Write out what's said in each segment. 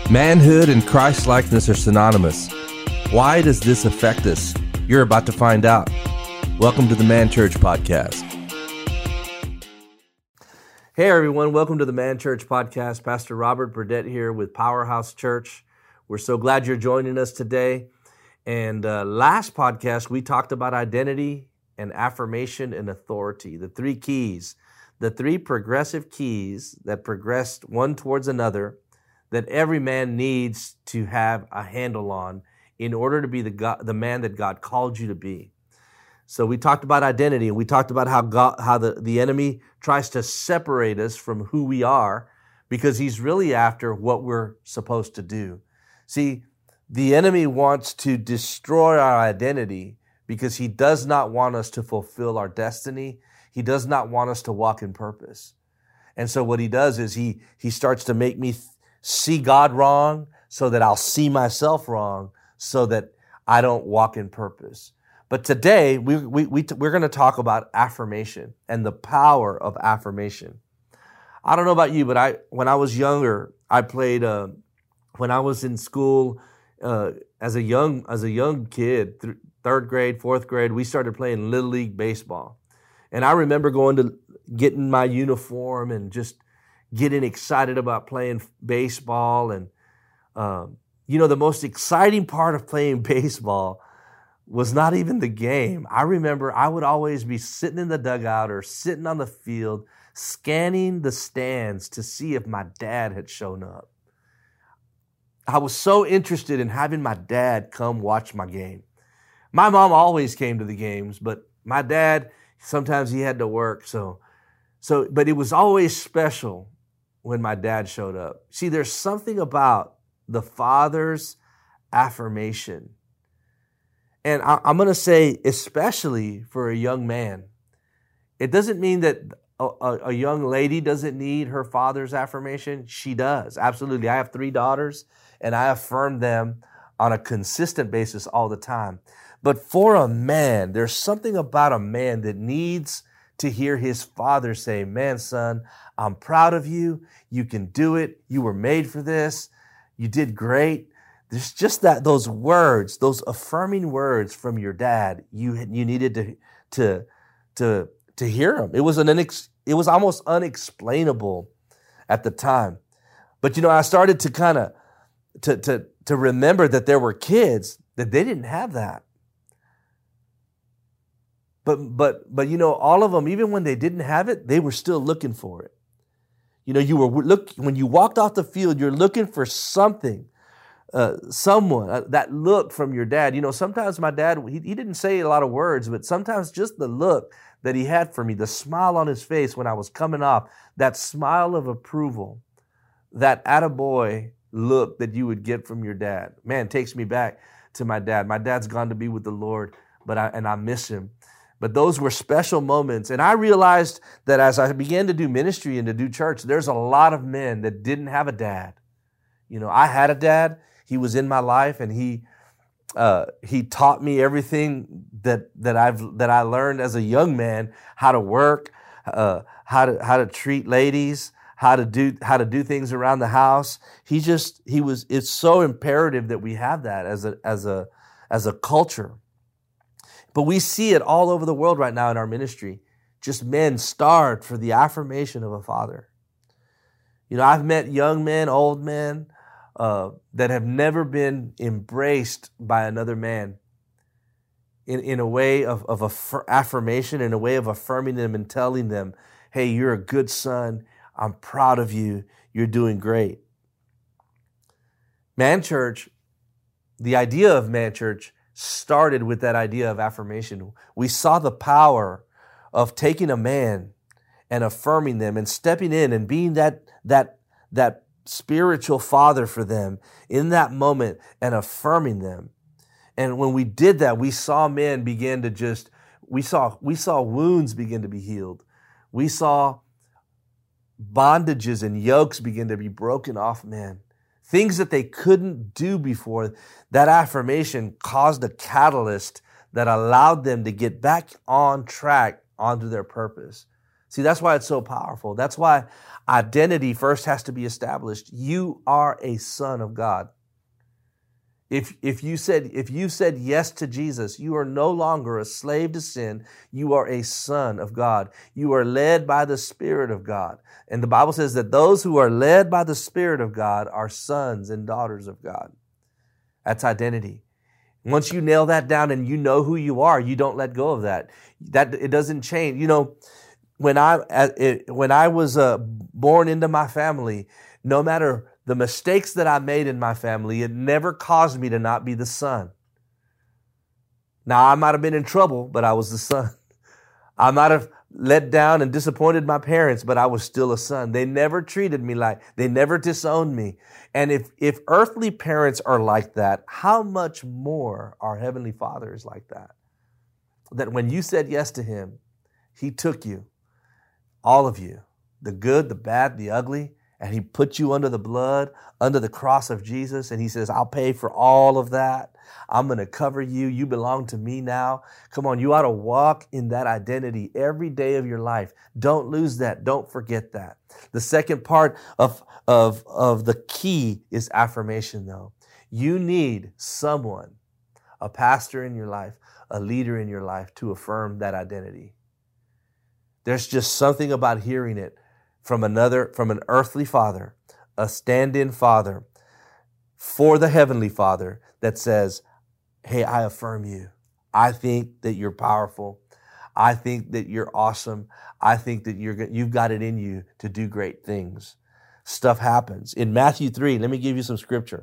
Manhood and Christ-likeness are synonymous. Why does this affect us? You're about to find out. Welcome to the Man Church Podcast. Hey everyone, welcome to the Man Church Podcast. Pastor Robert Burdett here with Powerhouse Church. We're so glad you're joining us today. And last podcast, we talked about identity and affirmation and authority, the three keys, the three progressive keys that progressed one towards another that every man needs to have a handle on in order to be the man that God called you to be. So we talked about identity, and we talked about how the enemy tries to separate us from who we are because he's really after what we're supposed to do. See, the enemy wants to destroy our identity because he does not want us to fulfill our destiny. He does not want us to walk in purpose. And so what he does is he starts to make me see God wrong so that I'll see myself wrong so that I don't walk in purpose. But today we're going to talk about affirmation and the power of affirmation. I don't know about you, but when I was younger, I played, when I was in school, as a young kid, third grade, fourth grade, we started playing Little League baseball. And I remember getting my uniform and just getting excited about playing baseball. And, the most exciting part of playing baseball was not even the game. I remember I would always be sitting in the dugout or sitting on the field, scanning the stands to see if my dad had shown up. I was so interested in having my dad come watch my game. My mom always came to the games, but my dad, sometimes he had to work. But it was always special when my dad showed up. See, there's something about the father's affirmation. And I'm going to say, especially for a young man, it doesn't mean that a young lady doesn't need her father's affirmation. She does. Absolutely. I have 3 daughters, and I affirm them on a consistent basis all the time. But for a man, there's something about a man that needs to hear his father say, "Man, son, I'm proud of you. You can do it. You were made for this. You did great." There's just those words, those affirming words from your dad. You needed to hear them. It was almost unexplainable at the time. But I started to kind of to remember that there were kids that they didn't have that. But all of them, even when they didn't have it, they were still looking for it. When you walked off the field, you're looking for something, someone, that look from your dad. Sometimes my dad, he didn't say a lot of words, but sometimes just the look that he had for me, the smile on his face when I was coming off, that smile of approval, that attaboy look that you would get from your dad, man, takes me back to my dad. My dad's gone to be with the Lord, and I miss him. But those were special moments. And I realized that as I began to do ministry and to do church, there's a lot of men that didn't have a dad. I had a dad. He was in my life, and he taught me everything that I learned as a young man, how to work, how to treat ladies, how to do things around the house. It's so imperative that we have that as a culture. But we see it all over the world right now in our ministry. Just men starved for the affirmation of a father. I've met young men, old men, that have never been embraced by another man in a way of affirmation, in a way of affirming them and telling them, "Hey, you're a good son. I'm proud of you. You're doing great." Man Church, the idea of Man Church started with that idea of affirmation. We saw the power of taking a man and affirming them and stepping in and being that spiritual father for them in that moment and affirming them. And when we did that, we saw men begin to we saw wounds begin to be healed. We saw bondages and yokes begin to be broken off men. Things that they couldn't do before. That affirmation caused a catalyst that allowed them to get back on track onto their purpose. See, that's why it's so powerful. That's why identity first has to be established. You are a son of God. If you said yes to Jesus, you are no longer a slave to sin. You are a son of God. You are led by the Spirit of God. And the Bible says that those who are led by the Spirit of God are sons and daughters of God. That's identity. Once you nail that down and you know who you are, you don't let go of that. That it doesn't change. You know, when I was born into my family, no matter the mistakes that I made in my family, it never caused me to not be the son. Now, I might have been in trouble, but I was the son. I might have let down and disappointed my parents, but I was still a son. They never treated me they never disowned me. And if earthly parents are like that, how much more our Heavenly Father is like that? That when you said yes to Him, He took you, all of you, the good, the bad, the ugly, and He put you under the blood, under the cross of Jesus. And He says, I'll pay for all of that. I'm going to cover you. You belong to me now. Come on, you ought to walk in that identity every day of your life. Don't lose that. Don't forget that. The second part of the key is affirmation, though. You need someone, a pastor in your life, a leader in your life, to affirm that identity. There's just something about hearing it from an earthly father, a stand-in father for the Heavenly Father that says, hey, I affirm you. I think that you're powerful. I think that you're awesome. I think that you've got it in you to do great things. Stuff happens. In Matthew 3, let me give you some scripture.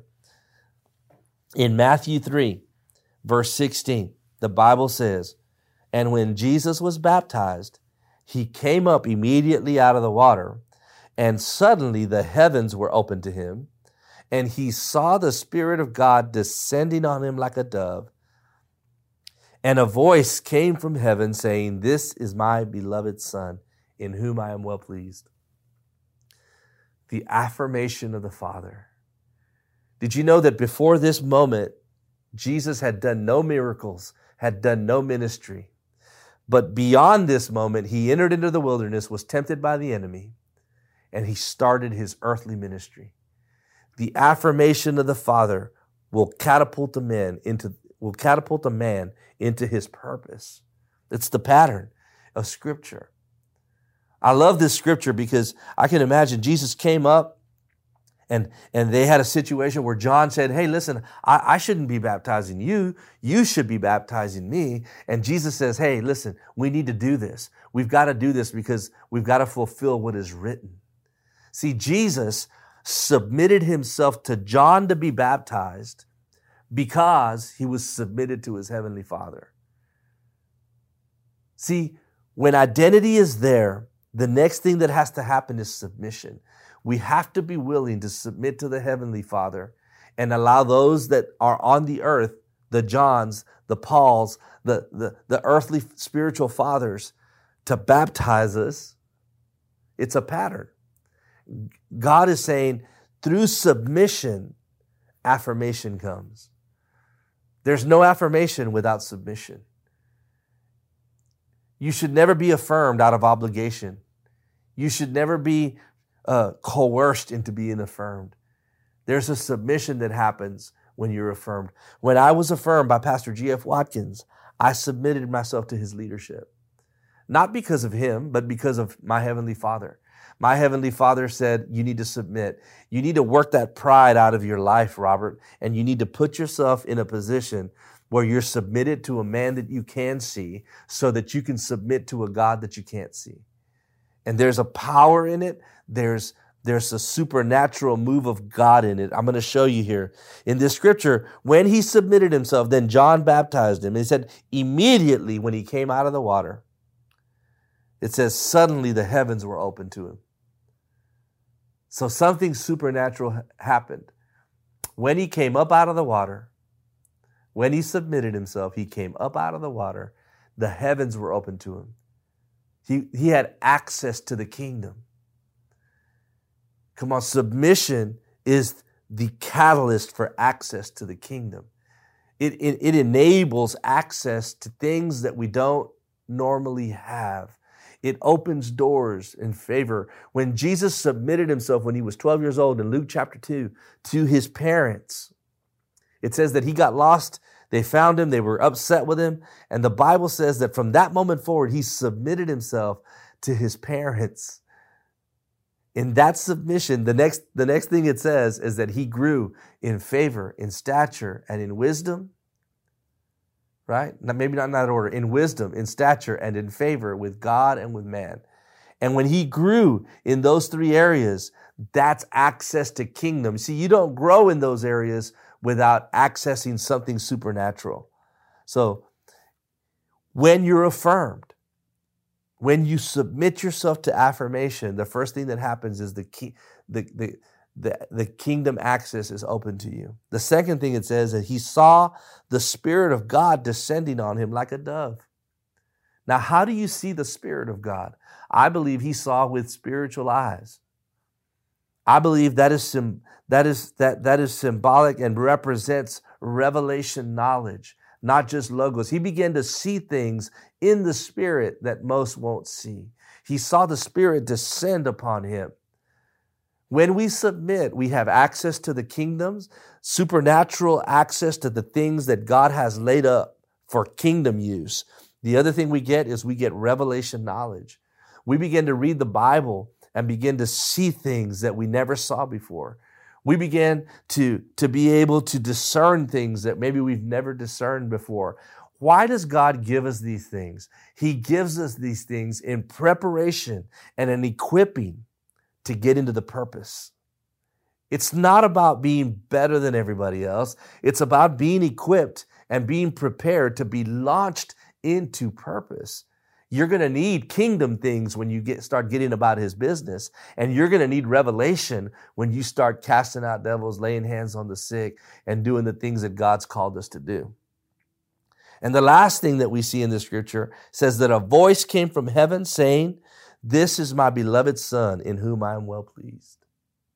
In Matthew 3, verse 16, the Bible says, and when Jesus was baptized, He came up immediately out of the water, and suddenly the heavens were opened to Him, and He saw the Spirit of God descending on Him like a dove. And a voice came from heaven saying, this is my beloved Son, in whom I am well pleased. The affirmation of the Father. Did you know that before this moment, Jesus had done no miracles, had done no ministry? But beyond this moment, He entered into the wilderness, was tempted by the enemy, and He started His earthly ministry. The affirmation of the Father will catapult a man into his purpose. It's the pattern of Scripture. I love this Scripture because I can imagine Jesus came up and they had a situation where John said, hey, listen, I shouldn't be baptizing you. You should be baptizing me. And Jesus says, hey, listen, we need to do this. We've got to do this because we've got to fulfill what is written. See, Jesus submitted Himself to John to be baptized because He was submitted to His Heavenly Father. See, when identity is there, the next thing that has to happen is submission. We have to be willing to submit to the Heavenly Father and allow those that are on the earth, the Johns, the Pauls, the earthly spiritual fathers, to baptize us. It's a pattern. God is saying, through submission, affirmation comes. There's no affirmation without submission. You should never be affirmed out of obligation. You should never be coerced into being affirmed. There's a submission that happens when you're affirmed. When I was affirmed by Pastor G.F. Watkins, I submitted myself to his leadership. Not because of him, but because of my Heavenly Father. My Heavenly Father said, you need to submit. You need to work that pride out of your life, Robert, and you need to put yourself in a position where you're submitted to a man that you can see so that you can submit to a God that you can't see. And there's a power in it. There's a supernatural move of God in it. I'm going to show you here. In this scripture, when he submitted himself, then John baptized him. And he said, immediately when he came out of the water, it says, suddenly the heavens were opened to him. So something supernatural happened. When he came up out of the water, when he submitted himself, he came up out of the water, the heavens were opened to him. He had access to the kingdom. Come on, submission is the catalyst for access to the kingdom. It enables access to things that we don't normally have. It opens doors in favor. When Jesus submitted himself when he was 12 years old in Luke chapter 2 to his parents, it says that he got lost. They found him. They were upset with him. And the Bible says that from that moment forward, he submitted himself to his parents. In that submission, the next thing it says is that he grew in favor, in stature, and in wisdom. Right? Maybe not in that order. In wisdom, in stature, and in favor with God and with man. And when he grew in those three areas, that's access to kingdom. See, you don't grow in those areas without accessing something supernatural. So when you're affirmed, when you submit yourself to affirmation, the first thing that happens is the kingdom access is open to you. The second thing it says that he saw the Spirit of God descending on him like a dove. Now, how do you see the Spirit of God? I believe he saw with spiritual eyes. I believe that is symbolic and represents revelation knowledge, not just logos. He began to see things in the Spirit that most won't see. He saw the Spirit descend upon him. When we submit, we have access to the kingdoms, supernatural access to the things that God has laid up for kingdom use. The other thing we get is we get revelation knowledge. We begin to read the Bible and begin to see things that we never saw before. We begin to be able to discern things that maybe we've never discerned before. Why does God give us these things? He gives us these things in preparation and an equipping to get into the purpose. It's not about being better than everybody else. It's about being equipped and being prepared to be launched into purpose. You're going to need kingdom things when you start getting about his business. And you're going to need revelation when you start casting out devils, laying hands on the sick, and doing the things that God's called us to do. And the last thing that we see in the scripture says that a voice came from heaven saying, "This is my beloved Son in whom I am well pleased."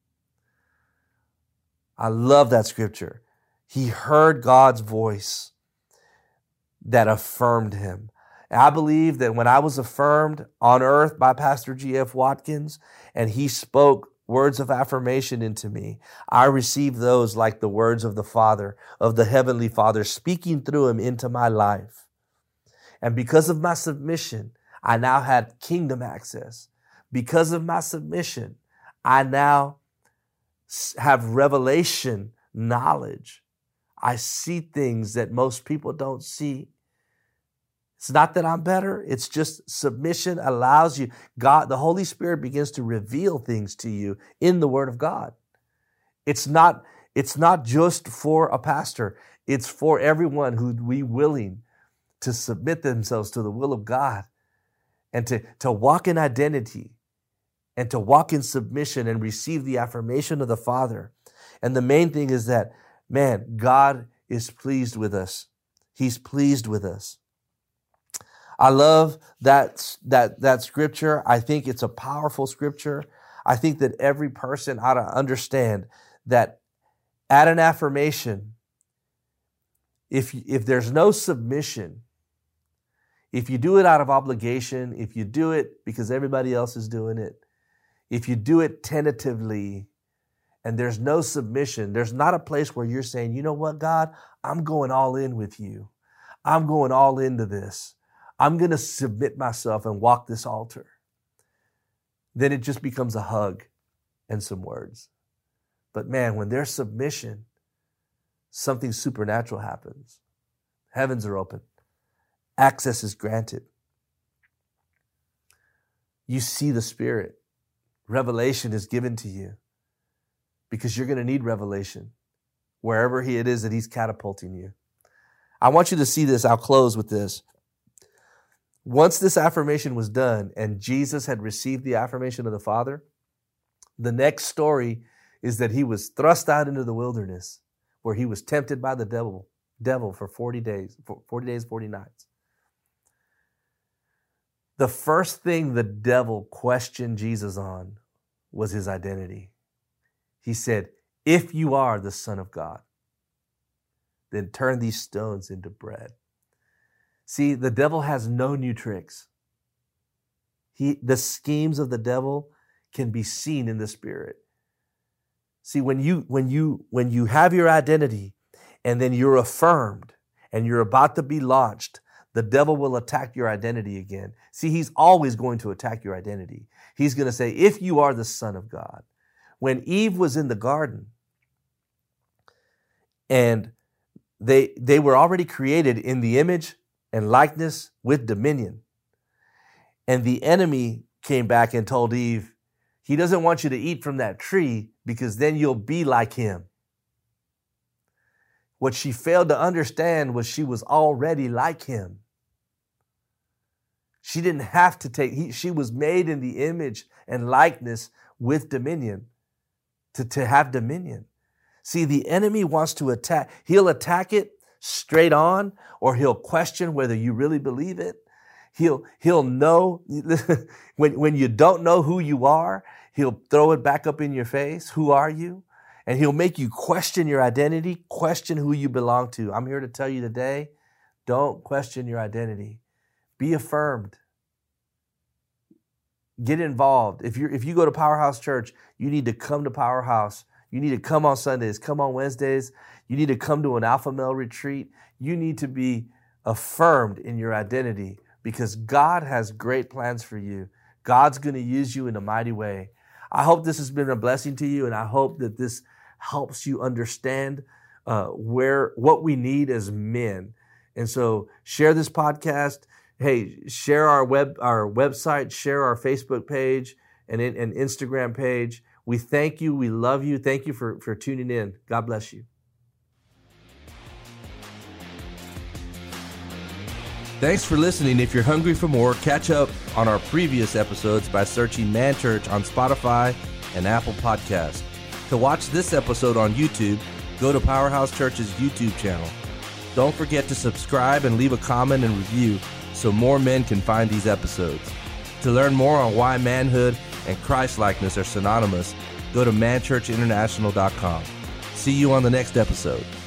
I love that scripture. He heard God's voice that affirmed him. And I believe that when I was affirmed on earth by Pastor G.F. Watkins and he spoke words of affirmation into me, I received those like the words of the Father, of the Heavenly Father, speaking through him into my life. And because of my submission, I now had kingdom access. Because of my submission, I now have revelation knowledge. I see things that most people don't see. It's not that I'm better. It's just submission allows you. God, the Holy Spirit begins to reveal things to you in the Word of God. It's not just for a pastor. It's for everyone who'd be willing to submit themselves to the will of God and to walk in identity and to walk in submission and receive the affirmation of the Father. And the main thing is that, man, God is pleased with us. He's pleased with us. I love that scripture. I think it's a powerful scripture. I think that every person ought to understand that at an affirmation, if there's no submission, if you do it out of obligation, if you do it because everybody else is doing it, if you do it tentatively and there's no submission, there's not a place where you're saying, you know what, God, I'm going all in with you. I'm going all into this. I'm going to submit myself and walk this altar. Then it just becomes a hug and some words. But man, when there's submission, something supernatural happens. Heavens are open. Access is granted. You see the Spirit. Revelation is given to you because you're going to need revelation wherever it is that he's catapulting you. I want you to see this. I'll close with this. Once this affirmation was done and Jesus had received the affirmation of the Father, the next story is that he was thrust out into the wilderness where he was tempted by the devil for 40 days, 40 nights. The first thing the devil questioned Jesus on was his identity. He said, "If you are the Son of God, then turn these stones into bread." See, the devil has no new tricks. The schemes of the devil can be seen in the spirit. See, when you have your identity and then you're affirmed and you're about to be launched, the devil will attack your identity again. See, he's always going to attack your identity. He's going to say, if you are the Son of God. When Eve was in the garden and they were already created in the image and likeness with dominion. And the enemy came back and told Eve, he doesn't want you to eat from that tree because then you'll be like him. What she failed to understand was she was already like him. She didn't have to she was made in the image and likeness with dominion to have dominion. See, the enemy wants to attack. He'll attack it straight on, or he'll question whether you really believe it. He'll know when you don't know who you are, he'll throw it back up in your face. Who are you? And he'll make you question your identity, question who you belong to. I'm here to tell you today, don't question your identity. Be affirmed. Get involved. If you go to Powerhouse Church, you need to come to Powerhouse. You need to come on Sundays, come on Wednesdays. You need to come to an Alpha Male retreat. You need to be affirmed in your identity because God has great plans for you. God's going to use you in a mighty way. I hope this has been a blessing to you, and I hope that this helps you understand what we need as men. And so share this podcast. Hey, share our website, share our Facebook page and Instagram page. We thank you. We love you. Thank you for tuning in. God bless you. Thanks for listening. If you're hungry for more, catch up on our previous episodes by searching Man Church on Spotify and Apple Podcasts. To watch this episode on YouTube, go to Powerhouse Church's YouTube channel. Don't forget to subscribe and leave a comment and review so more men can find these episodes. To learn more on why manhood and Christ-likeness are synonymous, go to manchurchinternational.com. See you on the next episode.